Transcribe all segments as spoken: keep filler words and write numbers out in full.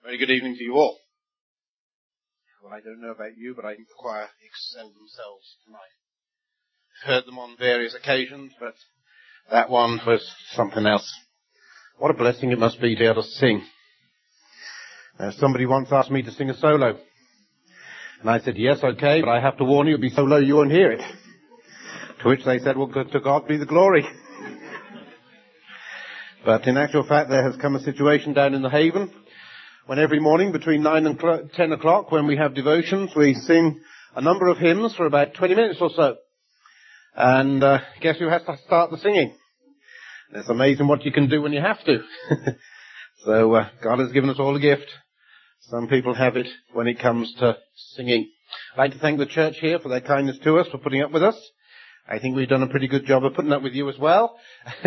Very good evening to you all. Well, I don't know about you, but I think the choir excelled themselves tonight. I've heard them on various occasions, but that one was something else. What a blessing it must be to be able to sing. Now, somebody once asked me to sing a solo. And I said, yes, okay, but I have to warn you, it'll be so low you won't hear it. To which they said, well, to God be the glory. But in actual fact, there has come a situation down in the Haven when every morning between nine and ten o'clock, when we have devotions, we sing a number of hymns for about twenty minutes or so. And uh, guess who has to start the singing? It's amazing what you can do when you have to. So uh, God has given us all a gift. Some people have it when it comes to singing. I'd like to thank the church here for their kindness to us, for putting up with us. I think we've done a pretty good job of putting up with you as well.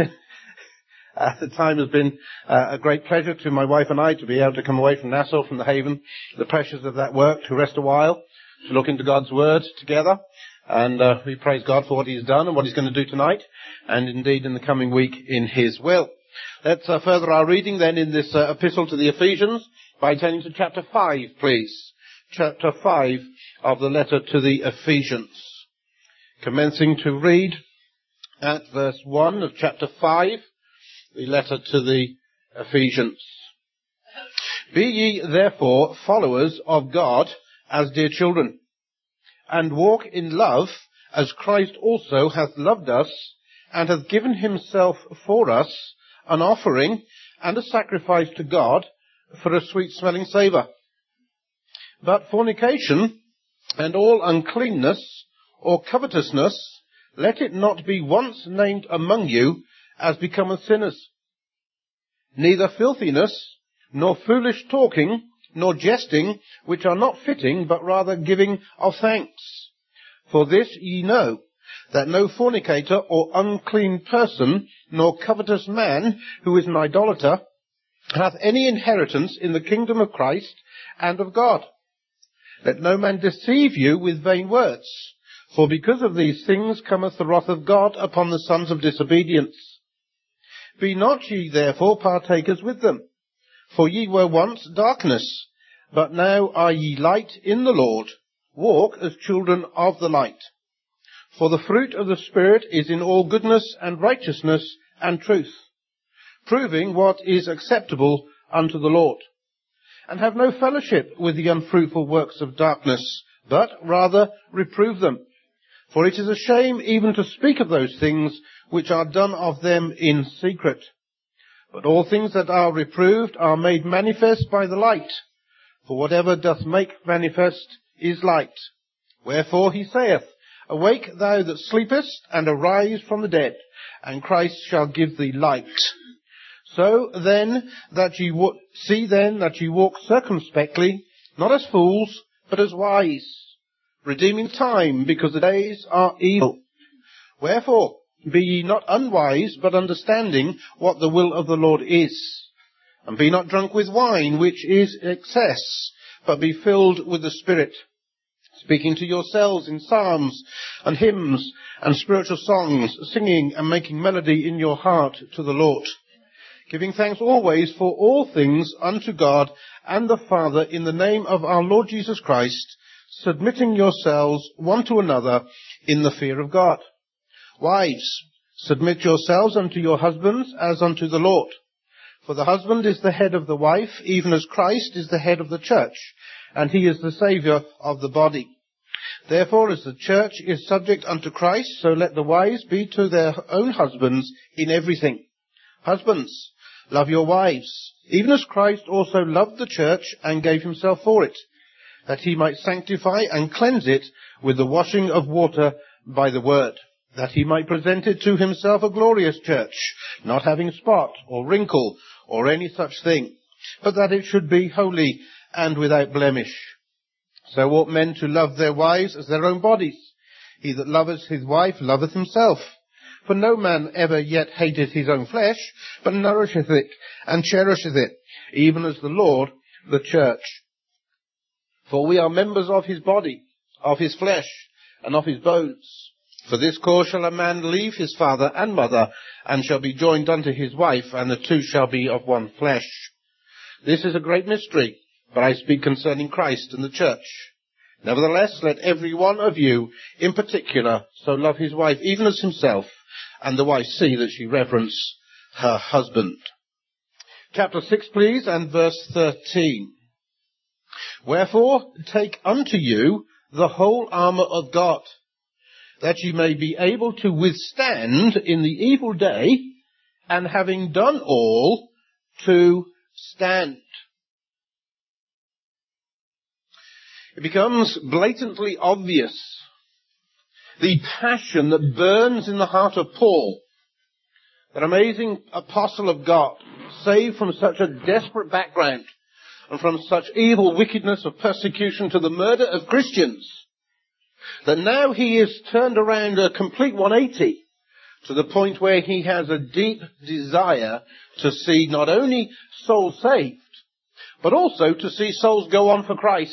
Uh, the time has been uh, a great pleasure to my wife and I to be able to come away from Nassau, from the Haven, the pressures of that work, to rest a while, to look into God's Word together. And uh, we praise God for what He's done and what He's going to do tonight, and indeed in the coming week in His will. Let's uh, further our reading then in this uh, epistle to the Ephesians by turning to chapter five, please. Chapter five of the letter to the Ephesians. Commencing to read at verse one of chapter five. The letter to the Ephesians. Be ye therefore followers of God as dear children, and walk in love as Christ also hath loved us, and hath given himself for us an offering and a sacrifice to God for a sweet-smelling savour. But fornication and all uncleanness or covetousness, let it not be once named among you as becometh sinners. Neither filthiness, nor foolish talking, nor jesting, which are not fitting, but rather giving of thanks. For this ye know, that no fornicator or unclean person, nor covetous man, who is an idolater, hath any inheritance in the kingdom of Christ and of God. Let no man deceive you with vain words, for because of these things cometh the wrath of God upon the sons of disobedience. Be not ye therefore partakers with them, for ye were once darkness, but now are ye light in the Lord. Walk as children of the light. For the fruit of the Spirit is in all goodness and righteousness and truth, proving what is acceptable unto the Lord. And have no fellowship with the unfruitful works of darkness, but rather reprove them. For it is a shame even to speak of those things which are done of them in secret. But all things that are reproved are made manifest by the light. For whatever doth make manifest is light. Wherefore he saith, Awake thou that sleepest, and arise from the dead, and Christ shall give thee light. So then that ye wa- see then that ye walk circumspectly, not as fools, but as wise, redeeming time, because the days are evil. Wherefore, be ye not unwise, but understanding what the will of the Lord is. And be not drunk with wine, which is excess, but be filled with the Spirit, speaking to yourselves in psalms and hymns and spiritual songs, singing and making melody in your heart to the Lord, giving thanks always for all things unto God and the Father in the name of our Lord Jesus Christ, submitting yourselves one to another in the fear of God. Wives, submit yourselves unto your husbands as unto the Lord. For the husband is the head of the wife, even as Christ is the head of the church, and he is the Saviour of the body. Therefore, as the church is subject unto Christ, so let the wives be to their own husbands in everything. Husbands, love your wives, even as Christ also loved the church and gave himself for it, that he might sanctify and cleanse it with the washing of water by the word, that he might present it to himself a glorious church, not having spot or wrinkle or any such thing, but that it should be holy and without blemish. So ought men to love their wives as their own bodies. He that loveth his wife loveth himself. For no man ever yet hateth his own flesh, but nourisheth it and cherisheth it, even as the Lord the church. For we are members of his body, of his flesh, and of his bones. For this cause shall a man leave his father and mother, and shall be joined unto his wife, and the two shall be of one flesh. This is a great mystery, but I speak concerning Christ and the church. Nevertheless, let every one of you, in particular, so love his wife even as himself, and the wife see that she reverence her husband. Chapter six, please, and verse thirteen. Wherefore, take unto you the whole armour of God, that ye may be able to withstand in the evil day, and having done all, to stand. It becomes blatantly obvious the passion that burns in the heart of Paul, that amazing apostle of God, saved from such a desperate background and from such evil wickedness of persecution to the murder of Christians, that now he is turned around a complete one eighty to the point where he has a deep desire to see not only souls saved, but also to see souls go on for Christ.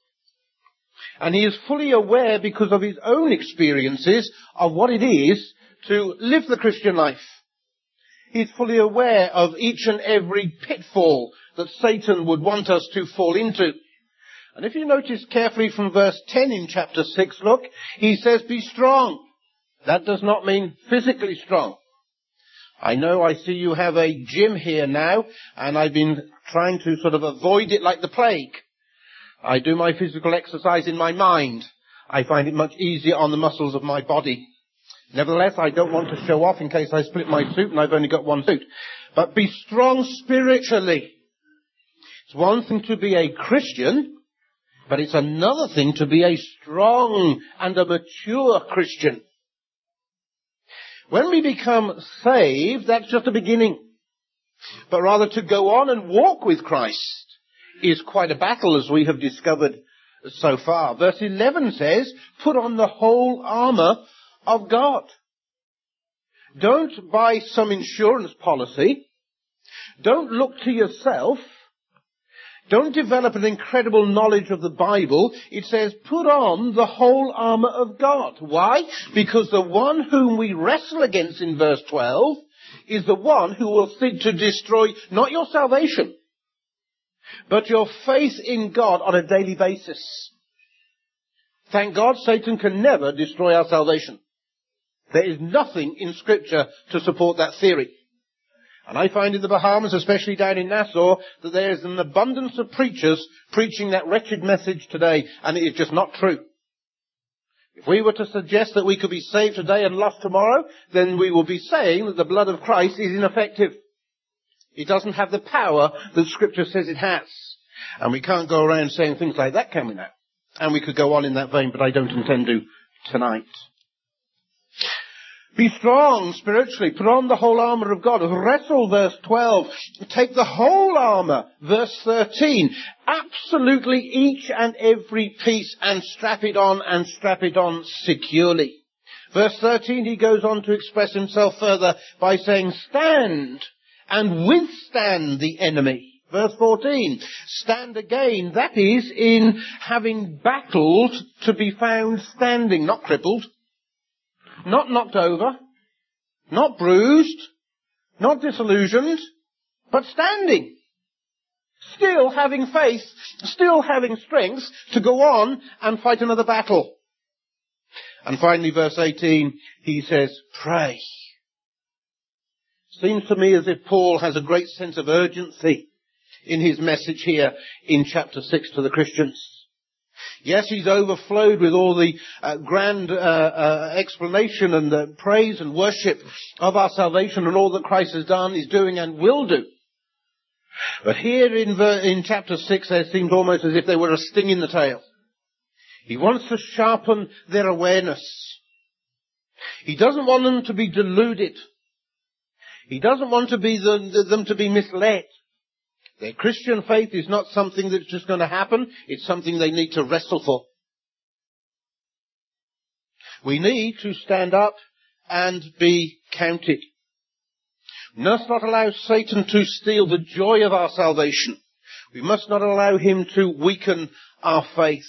And he is fully aware, because of his own experiences, of what it is to live the Christian life. He's fully aware of each and every pitfall that Satan would want us to fall into. And if you notice carefully from verse ten in chapter six, look, he says, be strong. That does not mean physically strong. I know I see you have a gym here now, and I've been trying to sort of avoid it like the plague. I do my physical exercise in my mind. I find it much easier on the muscles of my body. Nevertheless, I don't want to show off in case I split my suit and I've only got one suit. But be strong spiritually. It's one thing to be a Christian, but it's another thing to be a strong and a mature Christian. When we become saved, that's just a beginning. But rather to go on and walk with Christ is quite a battle, as we have discovered so far. Verse eleven says, put on the whole armour of God. Don't buy some insurance policy. Don't look to yourself. Don't develop an incredible knowledge of the Bible. It says, put on the whole armour of God. Why? Because the one whom we wrestle against in verse twelve is the one who will seek to destroy not your salvation, but your faith in God on a daily basis. Thank God Satan can never destroy our salvation. There is nothing in Scripture to support that theory. And I find in the Bahamas, especially down in Nassau, that there is an abundance of preachers preaching that wretched message today, and it is just not true. If we were to suggest that we could be saved today and lost tomorrow, then we will be saying that the blood of Christ is ineffective. It doesn't have the power that Scripture says it has. And we can't go around saying things like that, can we now? And we could go on in that vein, but I don't intend to tonight. Be strong spiritually. Put on the whole armour of God. Wrestle, verse twelve. Take the whole armour, verse thirteen. Absolutely each and every piece, and strap it on, and strap it on securely. Verse thirteen, he goes on to express himself further by saying, stand and withstand the enemy. Verse fourteen, stand again. That is, in having battled, to be found standing, not crippled. Not knocked over, not bruised, not disillusioned, but standing. Still having faith, still having strength to go on and fight another battle. And finally, verse eighteen, he says, pray. Seems to me as if Paul has a great sense of urgency in his message here in chapter six to the Christians. Yes, he's overflowed with all the uh, grand uh, uh, explanation and the praise and worship of our salvation and all that Christ has done, is doing and will do. But here in, ver- in chapter six, there seems almost as if there were a sting in the tail. He wants to sharpen their awareness. He doesn't want them to be deluded. He doesn't want to be the, them to be misled. Their Christian faith is not something that's just going to happen. It's something they need to wrestle for. We need to stand up and be counted. We must not allow Satan to steal the joy of our salvation. We must not allow him to weaken our faith.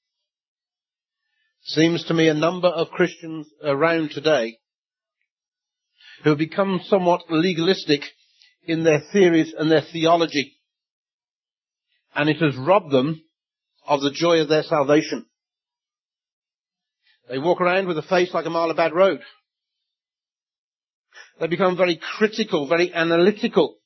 Seems to me a number of Christians around today who have become somewhat legalistic in their theories and their theology. and it has robbed them of the joy of their salvation. They walk around with a face like a mile of bad road. They become very critical, very analytical.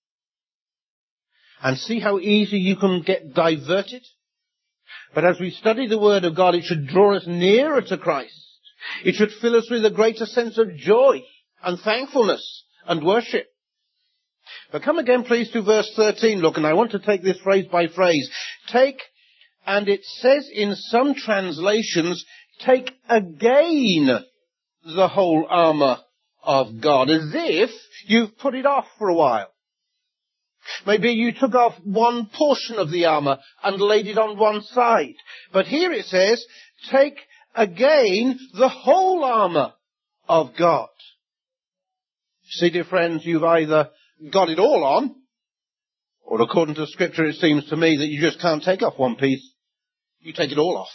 And see how easy you can get diverted? But as we study the Word of God, it should draw us nearer to Christ. It should fill us with a greater sense of joy and thankfulness and worship. But come again, please, to verse thirteen. Look, and I want to take this phrase by phrase. Take, and it says in some translations, take again the whole armour of God, as if you've put it off for a while. Maybe you took off one portion of the armour and laid it on one side. But here it says, take again the whole armour of God. See, dear friends, you've either got it all on, or according to Scripture it seems to me that you just can't take off one piece. You take it all off.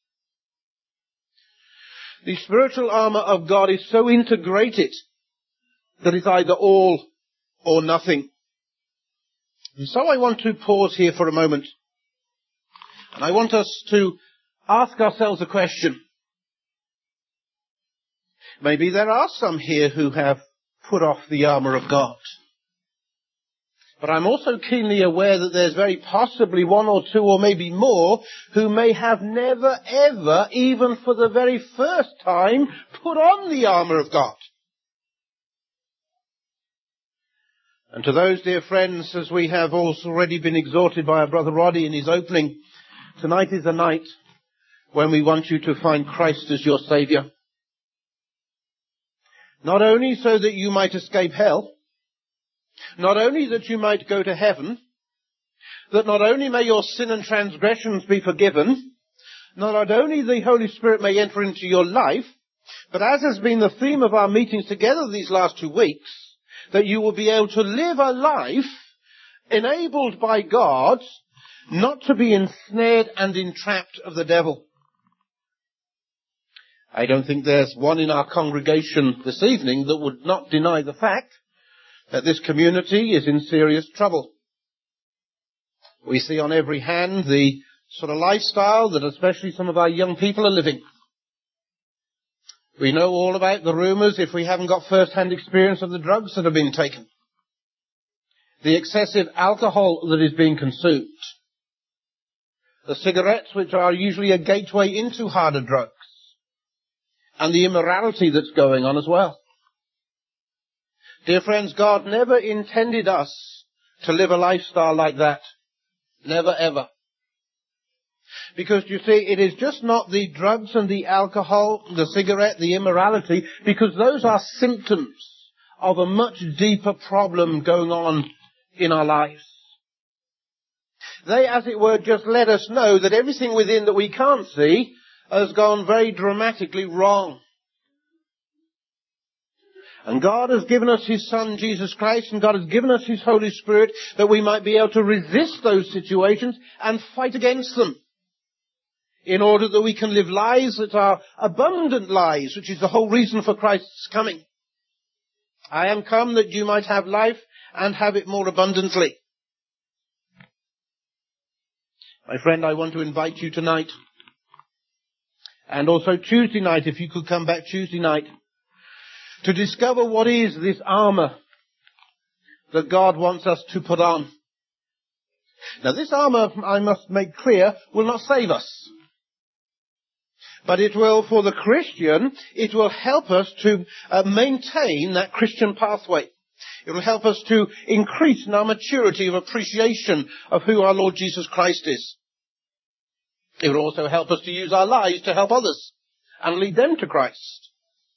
The spiritual armour of God is so integrated that it's either all or nothing. And so I want to pause here for a moment. And I want us to ask ourselves a question. Maybe there are some here who have put off the armour of God. But I'm also keenly aware that there's very possibly one or two or maybe more who may have never ever, even for the very first time, put on the armour of God. And to those, dear friends, as we have already been exhorted by our brother Roddy in his opening, tonight is a night when we want you to find Christ as your Saviour. Not only so that you might escape hell, not only that you might go to heaven, that not only may your sin and transgressions be forgiven, not only the Holy Spirit may enter into your life, but as has been the theme of our meetings together these last two weeks, that you will be able to live a life enabled by God not to be ensnared and entrapped of the devil. I don't think there's one in our congregation this evening that would not deny the fact that this community is in serious trouble. We see on every hand the sort of lifestyle that especially some of our young people are living. We know all about the rumours if we haven't got first-hand experience of the drugs that have been taken. The excessive alcohol that is being consumed. The cigarettes, which are usually a gateway into harder drugs. And the immorality that's going on as well. Dear friends, God never intended us to live a lifestyle like that. Never, ever. Because, you see, it is just not the drugs and the alcohol, the cigarette, the immorality, because those are symptoms of a much deeper problem going on in our lives. They, as it were, just let us know that everything within that we can't see has gone very dramatically wrong. And God has given us His Son, Jesus Christ, and God has given us His Holy Spirit that we might be able to resist those situations and fight against them. In order that we can live lives that are abundant lives, which is the whole reason for Christ's coming. I am come that you might have life and have it more abundantly. My friend, I want to invite you tonight, and also Tuesday night, if you could come back Tuesday night, to discover what is this armour that God wants us to put on. Now this armour, I must make clear, will not save us. But it will, for the Christian, it will help us to uh, maintain that Christian pathway. It will help us to increase in our maturity of appreciation of who our Lord Jesus Christ is. It will also help us to use our lives to help others and lead them to Christ.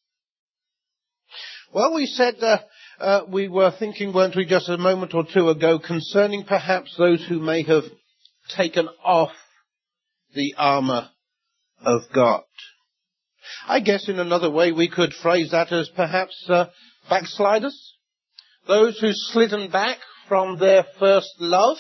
Well, we said, uh, uh, we were thinking, weren't we, just a moment or two ago, concerning perhaps those who may have taken off the armour of God. I guess in another way we could phrase that as perhaps uh, backsliders. Those who slidden back from their first love.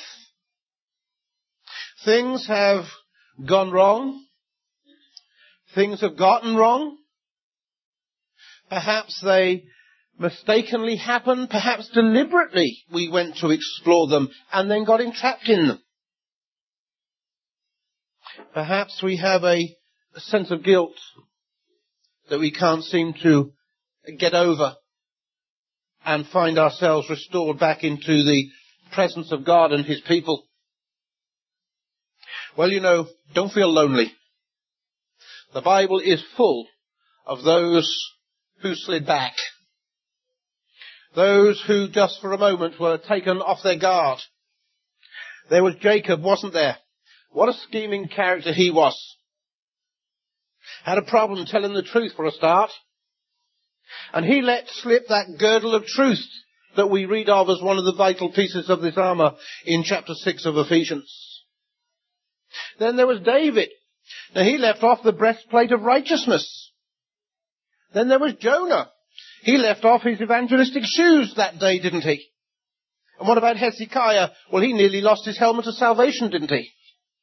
Things have gone wrong. Things have gotten wrong. Perhaps they mistakenly happened. Perhaps deliberately we went to explore them and then got entrapped in them. Perhaps we have a, a sense of guilt that we can't seem to get over and find ourselves restored back into the presence of God and His people. Well, you know, don't feel lonely. The Bible is full of those who slid back. Those who just for a moment were taken off their guard. There was Jacob, wasn't there? What a scheming character he was. Had a problem telling the truth for a start. And he let slip that girdle of truth that we read of as one of the vital pieces of this armour in chapter six of Ephesians. Then there was David. Now he left off the breastplate of righteousness. Then there was Jonah. He left off his evangelistic shoes that day, didn't he? And what about Hezekiah? Well, he nearly lost his helmet of salvation, didn't he?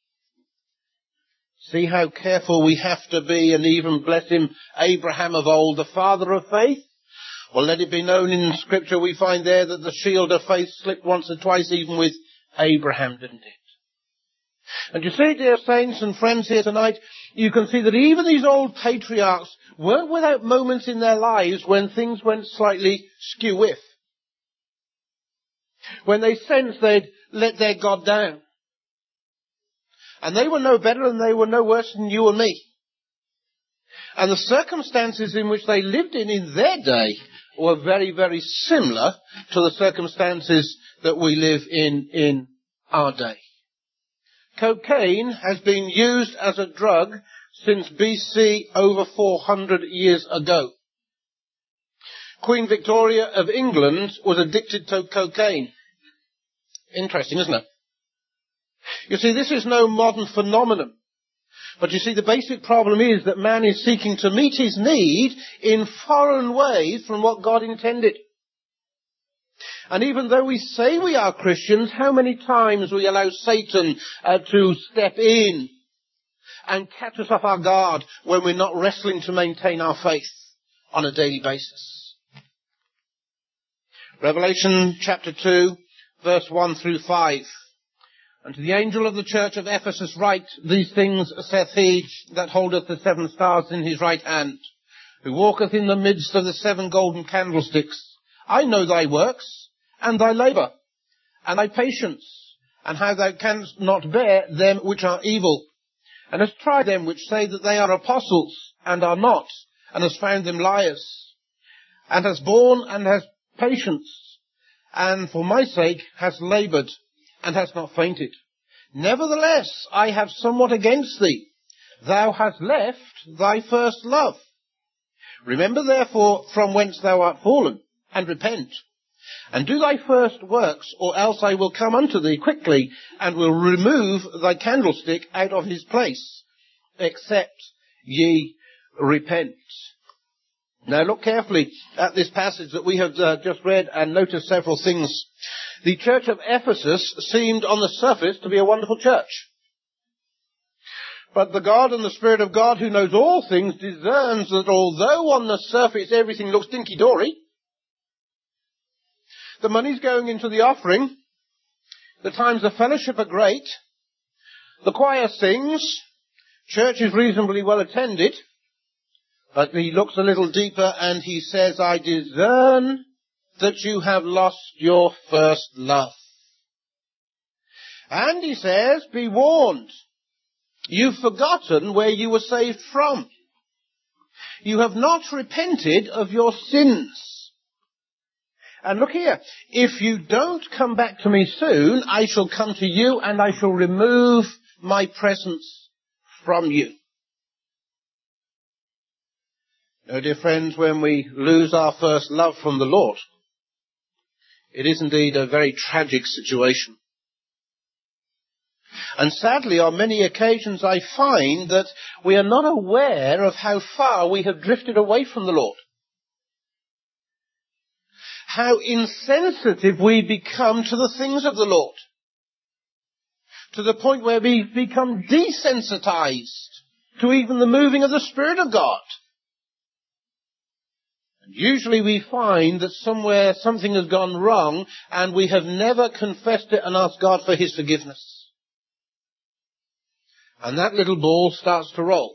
See how careful we have to be, and even, bless him, Abraham of old, the father of faith. Well, let it be known in Scripture we find there that the shield of faith slipped once or twice even with Abraham, didn't it? And you see, dear saints and friends here tonight, you can see that even these old patriarchs weren't without moments in their lives when things went slightly skew-whiff. When they sensed they'd let their God down. And they were no better and they were no worse than you and me. And the circumstances in which they lived in in their day were very, very similar to the circumstances that we live in in our day. Cocaine has been used as a drug since B C over four hundred years ago. Queen Victoria of England was addicted to cocaine. Interesting, isn't it? You see, this is no modern phenomenon. But you see, the basic problem is that man is seeking to meet his need in foreign ways from what God intended. And even though we say we are Christians, how many times we allow Satan uh, to step in and catch us off our guard when we're not wrestling to maintain our faith on a daily basis. Revelation chapter two, verse one through five. And to the angel of the church of Ephesus write, these things saith he that holdeth the seven stars in his right hand, who walketh in the midst of the seven golden candlesticks. I know thy works, and thy labour, and thy patience, and how thou canst not bear them which are evil, and hast tried them which say that they are apostles, and are not, and hast found them liars, and hast borne and hast patience, and for my sake hast laboured, and hast not fainted. Nevertheless, I have somewhat against thee. Thou hast left thy first love. Remember therefore from whence thou art fallen, and repent, and do thy first works, or else I will come unto thee quickly, and will remove thy candlestick out of his place, except ye repent. Now look carefully at this passage that we have uh, just read, and notice several things. The church of Ephesus seemed on the surface to be a wonderful church. But the God and the Spirit of God, who knows all things, discerns that although on the surface everything looks dinky-dory, the money's going into the offering, the times of fellowship are great, the choir sings, church is reasonably well attended, but he looks a little deeper and he says, I discern that you have lost your first love. And he says, be warned. You've forgotten where you were saved from. You have not repented of your sins. And look here, if you don't come back to me soon, I shall come to you and I shall remove my presence from you. No, dear friends, when we lose our first love from the Lord, it is indeed a very tragic situation. And sadly, on many occasions I find that we are not aware of how far we have drifted away from the Lord. How insensitive we become to the things of the Lord. To the point where we become desensitized to even the moving of the Spirit of God. Usually we find that somewhere something has gone wrong and we have never confessed it and asked God for His forgiveness. And that little ball starts to roll.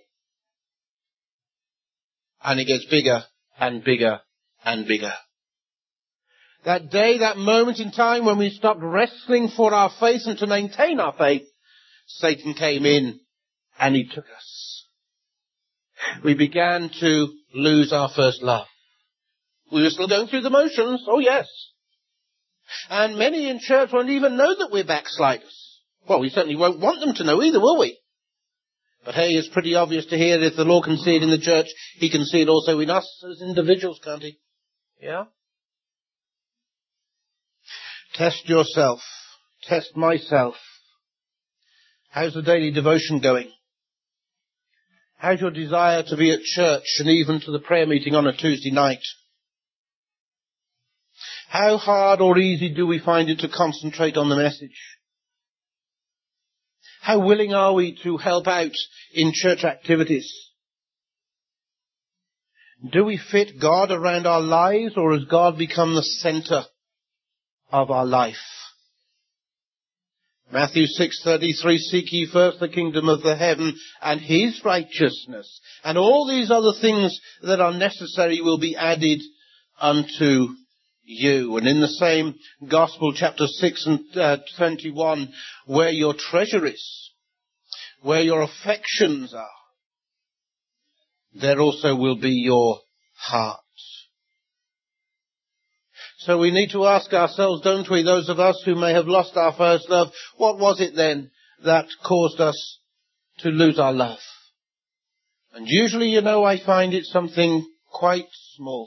And it gets bigger and bigger and bigger. That day, that moment in time when we stopped wrestling for our faith and to maintain our faith, Satan came in and he took us. We began to lose our first love. We were still going through the motions, oh yes. And many in church won't even know that we're backsliders. Well, we certainly won't want them to know either, will we? But hey, it's pretty obvious to hear that if the Lord can see it in the church, he can see it also in us as individuals, can't he? Yeah? Test yourself. Test myself. How's the daily devotion going? How's your desire to be at church and even to the prayer meeting on a Tuesday night? How hard or easy do we find it to concentrate on the message? How willing are we to help out in church activities? Do we fit God around our lives, or has God become the center of our life? Matthew six thirty-three, seek ye first the kingdom of the heaven and his righteousness, and all these other things that are necessary will be added unto you. And in the same Gospel, chapter six and uh, twenty-one, where your treasure is, where your affections are, there also will be your heart. So we need to ask ourselves, don't we, those of us who may have lost our first love, what was it then that caused us to lose our love? And usually, you know, I find it something quite small,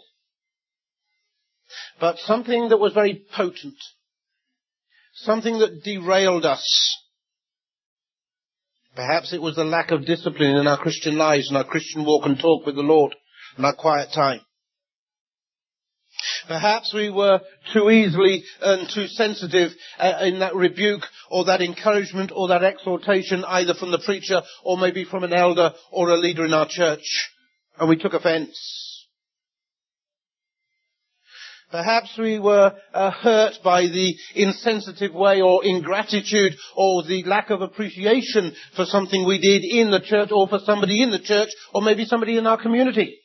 but something that was very potent, something that derailed us. Perhaps it was the lack of discipline in our Christian lives and our Christian walk and talk with the Lord and our quiet time. Perhaps we were too easily and too sensitive uh, in that rebuke or that encouragement or that exhortation, either from the preacher or maybe from an elder or a leader in our church, and we took offense. Perhaps we were uh, hurt by the insensitive way or ingratitude or the lack of appreciation for something we did in the church or for somebody in the church or maybe somebody in our community.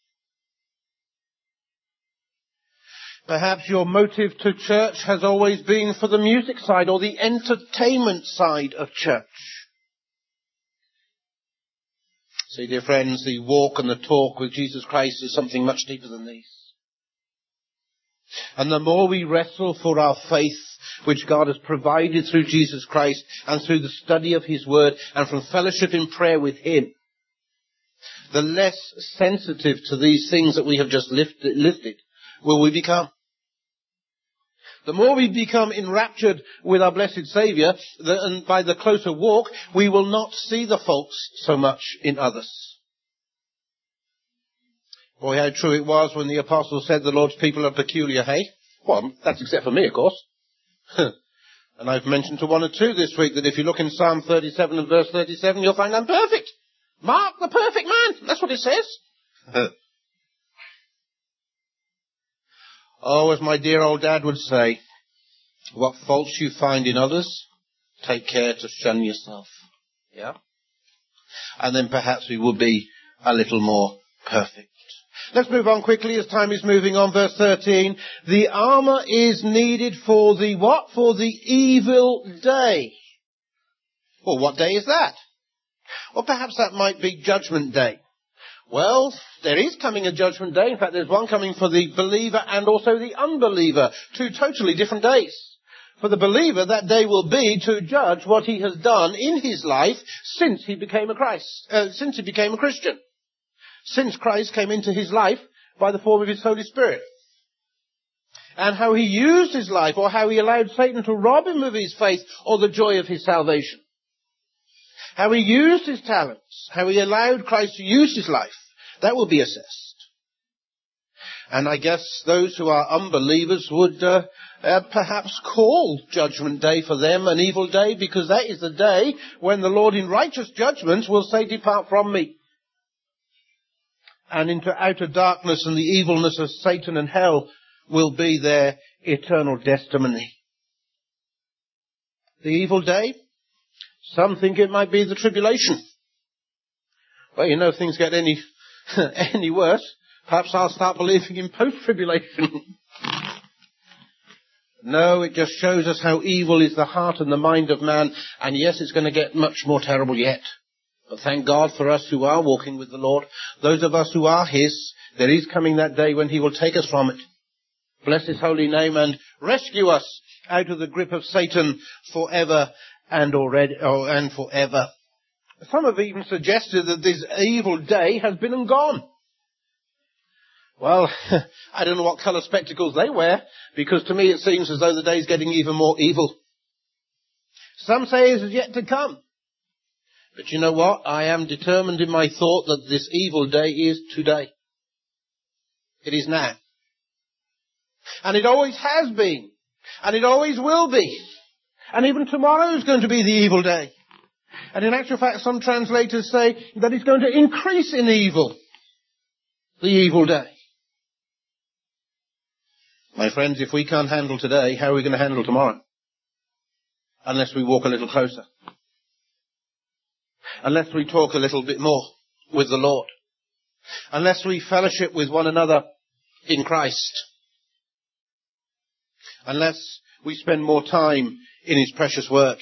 Perhaps your motive to church has always been for the music side or the entertainment side of church. See, dear friends, the walk and the talk with Jesus Christ is something much deeper than these. And the more we wrestle for our faith, which God has provided through Jesus Christ and through the study of his word and from fellowship in prayer with him, the less sensitive to these things that we have just lifted, listed will we become. The more we become enraptured with our blessed Saviour, the, and by the closer walk, we will not see the faults so much in others. Boy, how true it was when the apostle said the Lord's people are peculiar, hey? Well, that's except for me, of course. And I've mentioned to one or two this week that if you look in Psalm thirty-seven and verse thirty-seven, you'll find I'm perfect. Mark the perfect man. That's what it says. Oh, as my dear old dad would say, what faults you find in others, take care to shun yourself. Yeah? And then perhaps we will be a little more perfect. Let's move on quickly as time is moving on. Verse thirteen. The armour is needed for the what? For the evil day. Well, what day is that? Well, perhaps that might be Judgment Day. Well, there is coming a judgment day. In fact, there's one coming for the believer and also the unbeliever. Two totally different days. For the believer, that day will be to judge what he has done in his life since he became a Christ, uh, since he became a Christian. Since Christ came into his life by the form of his Holy Spirit. And how he used his life, or how he allowed Satan to rob him of his faith or the joy of his salvation. How he used his talents, how he allowed Christ to use his life, that will be assessed. And I guess those who are unbelievers would uh, uh, perhaps call Judgment Day for them an evil day, because that is the day when the Lord in righteous judgment will say, depart from me. And into outer darkness, and the evilness of Satan and hell will be their eternal testimony. The evil day? Some think it might be the tribulation. Well, you know, if things get any, any worse, perhaps I'll start believing in post-tribulation. No, it just shows us how evil is the heart and the mind of man. And yes, it's going to get much more terrible yet. But thank God for us who are walking with the Lord. Those of us who are His, there is coming that day when He will take us from it. Bless His holy name and rescue us out of the grip of Satan forever and already, oh, and forever. Some have even suggested that this evil day has been and gone. Well, I don't know what colour spectacles they wear, because to me it seems as though the day's getting even more evil. Some say it is yet to come. But you know what? I am determined in my thought that this evil day is today. It is now. And it always has been. And it always will be. And even tomorrow is going to be the evil day. And in actual fact, some translators say that it's going to increase in evil. The evil day. My friends, if we can't handle today, how are we going to handle tomorrow? Unless we walk a little closer. Unless we talk a little bit more with the Lord. Unless we fellowship with one another in Christ. Unless we spend more time in His precious word.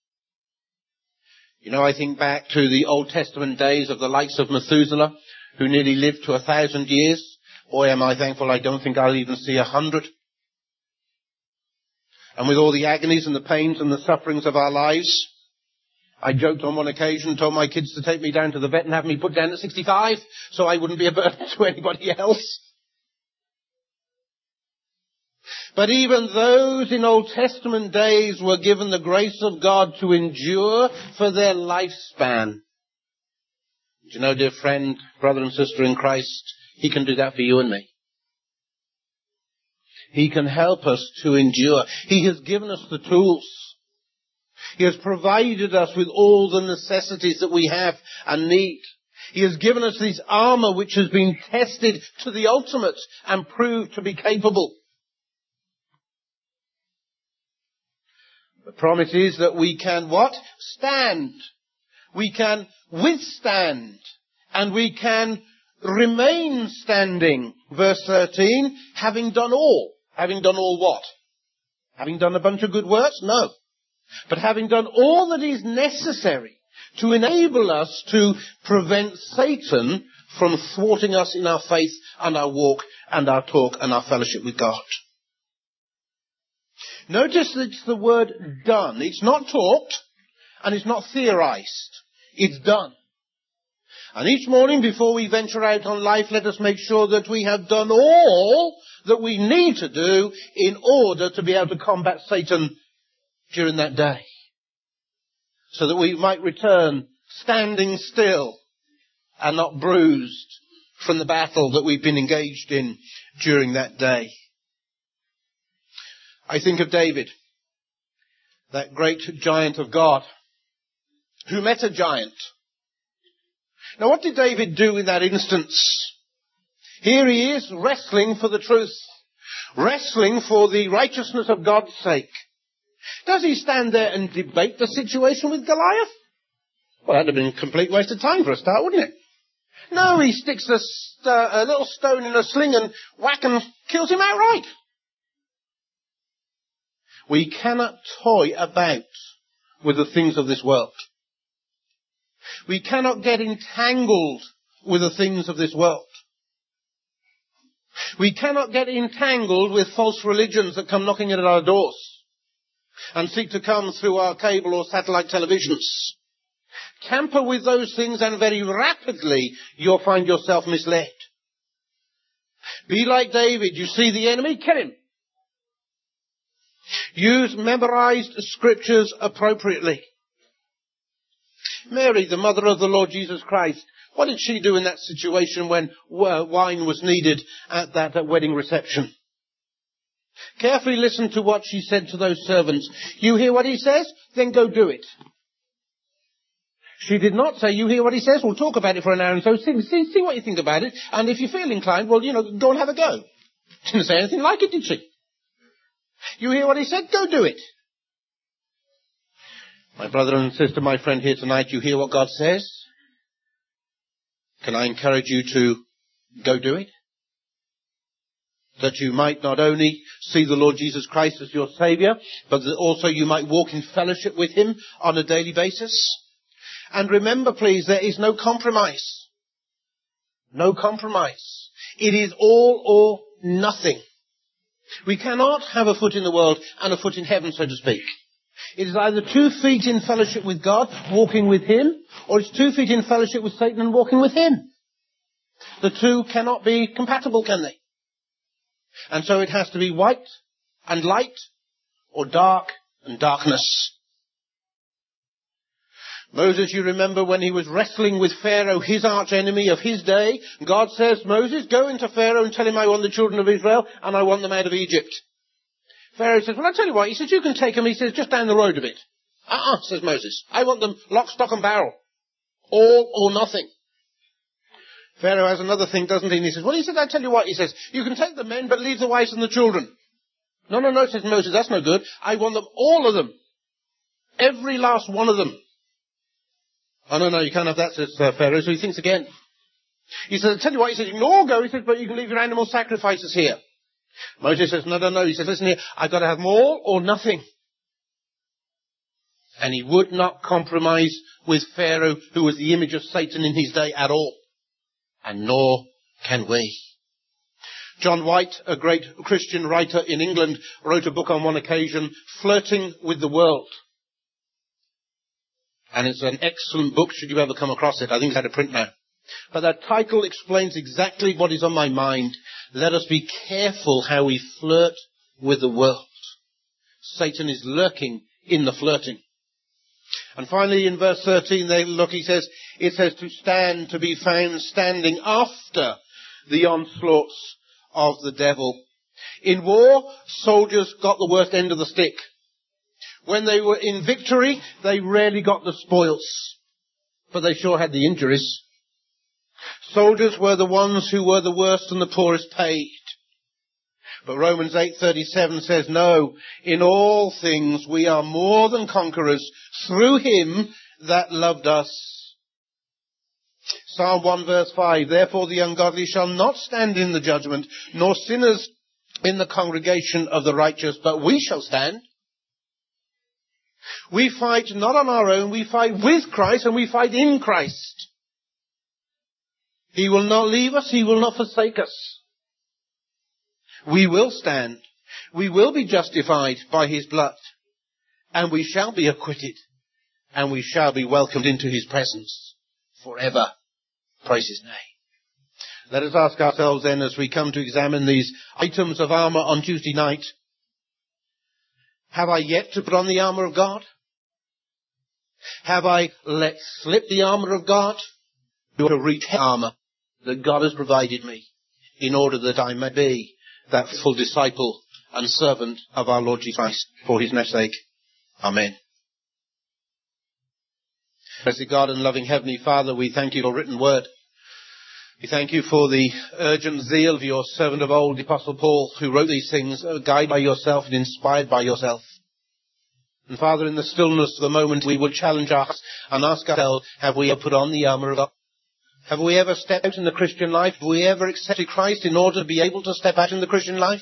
You know, I think back to the Old Testament days of the likes of Methuselah, who nearly lived to a thousand years. Boy, am I thankful I don't think I'll even see a hundred. And with all the agonies and the pains and the sufferings of our lives, I joked on one occasion, told my kids to take me down to the vet and have me put down at sixty-five, so I wouldn't be a burden to anybody else. But even those in Old Testament days were given the grace of God to endure for their lifespan. Do you know, dear friend, brother and sister in Christ, He can do that for you and me. He can help us to endure. He has given us the tools. He has provided us with all the necessities that we have and need. He has given us this armour which has been tested to the ultimate and proved to be capable. The promise is that we can what? Stand. We can withstand. And we can remain standing. Verse thirteen, having done all. Having done all what? Having done a bunch of good works? No. But having done all that is necessary to enable us to prevent Satan from thwarting us in our faith and our walk and our talk and our fellowship with God. Notice that it's the word done. It's not talked and it's not theorized. It's done. And each morning before we venture out on life, let us make sure that we have done all that we need to do in order to be able to combat Satan during that day. So that we might return standing still and not bruised from the battle that we've been engaged in during that day. I think of David, that great giant of God, who met a giant. Now what did David do in that instance? Here he is wrestling for the truth, wrestling for the righteousness of God's sake. Does he stand there and debate the situation with Goliath? Well, that'd have been a complete waste of time for a start, wouldn't it? No, he sticks a, st- a little stone in a sling and whack and kills him outright. We cannot toy about with the things of this world. We cannot get entangled with the things of this world. We cannot get entangled with false religions that come knocking at our doors and seek to come through our cable or satellite televisions. Tamper with those things and very rapidly you'll find yourself misled. Be like David. You see the enemy, kill him. Use memorized scriptures appropriately. Mary, the mother of the Lord Jesus Christ, what did she do in that situation when wine was needed at that wedding reception? Carefully listen to what she said to those servants. You hear what he says? Then go do it. She did not say, you hear what he says? We'll talk about it for an hour and so see, see, see what you think about it. And if you feel inclined, well, you know, go and have a go. Didn't say anything like it, did she? You hear what he said? Go do it. My brother and sister, my friend here tonight, you hear what God says? Can I encourage you to go do it? That you might not only see the Lord Jesus Christ as your Saviour, but that also you might walk in fellowship with Him on a daily basis. And remember, please, there is no compromise. No compromise. It is all or nothing. We cannot have a foot in the world and a foot in heaven, so to speak. It is either two feet in fellowship with God, walking with Him, or it's two feet in fellowship with Satan and walking with him. The two cannot be compatible, can they? And so it has to be white and light, or dark and darkness. Moses, you remember when he was wrestling with Pharaoh, his arch enemy of his day, God says, Moses, go into Pharaoh and tell him I want the children of Israel and I want them out of Egypt. Pharaoh says, well, I'll tell you what. He says, you can take them, he says, just down the road a bit. Uh-uh, says Moses. I want them lock, stock and barrel. All or nothing. Pharaoh has another thing, doesn't he? And he says, well, he says, I tell you what, he says, you can take the men, but leave the wives and the children. No, no, no, says Moses, that's no good. I want them, all of them. Every last one of them. Oh, no, no, you can't have that, says uh, Pharaoh, so he thinks again. He says, I tell you what, he says, you can all go, he says, but you can leave your animal sacrifices here. Moses says, no, no, no, he says, listen here, I've got to have them all or nothing. And he would not compromise with Pharaoh, who was the image of Satan in his day at all. And nor can we. John White, a great Christian writer in England, wrote a book on one occasion, Flirting with the World. And it's an excellent book, should you ever come across it. I think it's out of print now. But that title explains exactly what is on my mind. Let us be careful how we flirt with the world. Satan is lurking in the flirting. And finally in verse thirteen, they look, he says, it says to stand, to be found standing after the onslaughts of the devil. In war, soldiers got the worst end of the stick. When they were in victory, they rarely got the spoils. But they sure had the injuries. Soldiers were the ones who were the worst and the poorest paid. But Romans eight thirty-seven says, no, in all things we are more than conquerors through Him that loved us. Psalm one verse five, therefore the ungodly shall not stand in the judgment, nor sinners in the congregation of the righteous, but we shall stand. We fight not on our own, we fight with Christ and we fight in Christ. He will not leave us, He will not forsake us. We will stand. We will be justified by His blood. And we shall be acquitted. And we shall be welcomed into His presence forever. Praise His name. Let us ask ourselves then, as we come to examine these items of armour on Tuesday night, have I yet to put on the armour of God? Have I let slip the armour of God? To reach armour that God has provided me in order that I may be that full disciple and servant of our Lord Jesus Christ for His name's sake. Amen. Blessed God and loving Heavenly Father, we thank You for your written word. We thank You for the urgent zeal of Your servant of old, the Apostle Paul, who wrote these things, guided by Yourself and inspired by Yourself. And Father, in the stillness of the moment, we would challenge us and ask ourselves, have we ever put on the armour of God? Have we ever stepped out in the Christian life? Have we ever accepted Christ in order to be able to step out in the Christian life?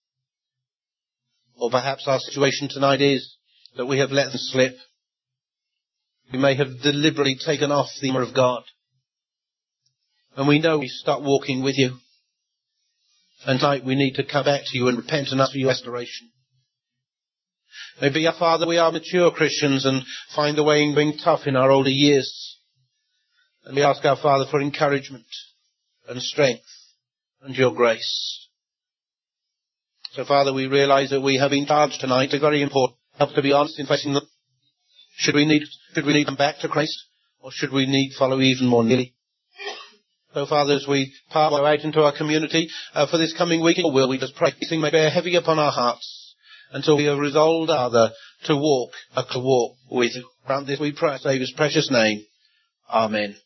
Or perhaps our situation tonight is that we have let them slip. We may have deliberately taken off the armour of God. And we know we start walking with You. And tonight we need to come back to You and repent and ask for Your restoration. Maybe, our Father, we are mature Christians and find the way in being tough in our older years. And we ask our Father for encouragement and strength and Your grace. So, Father, we realize that we have been charged tonight. It's very important. Help to be honest in facing them. Should we need, should we need them back to Christ? Or should we need follow even more nearly? So, Father, as we part out into our community uh, for this coming week, will we just pray things may bear heavy upon our hearts until we are resolved, Father, to walk, uh, to walk with You. Grant this, we pray, save His precious name. Amen.